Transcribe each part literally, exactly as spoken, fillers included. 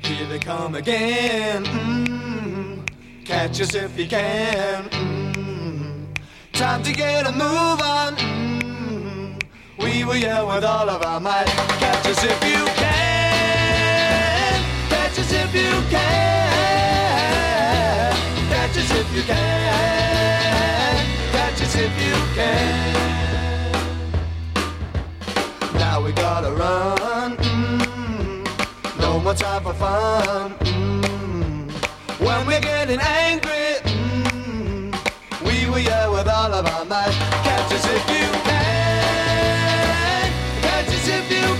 Here they come again. Mm-hmm. Catch us if you can. Mm-hmm. Time to get a move on. Mm-hmm. We will yell with all of our might. Catch us if you can. Catch us if you can. Catch us if you can. Catch us if you can. Now we gotta run. Mm-hmm. No more time for fun. Mm-hmm. When we're getting angry, mm-hmm. we will yell with all of our might. Catch us if you can. Catch us if you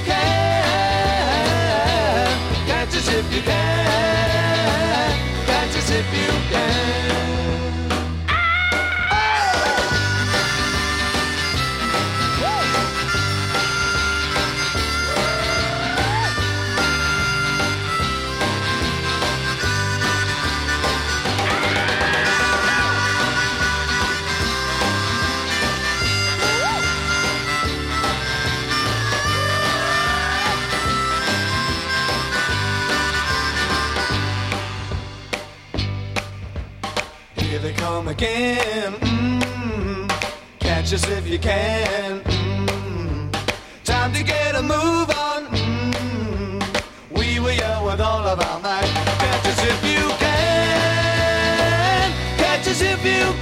can. Catch us if you can. Catch us if you can. Here they come again. Mm-hmm. Catch us if you can. Mm-hmm. Time to get a move on. Mm-hmm. We will yell with all of our might. Catch us if you can. Catch us if you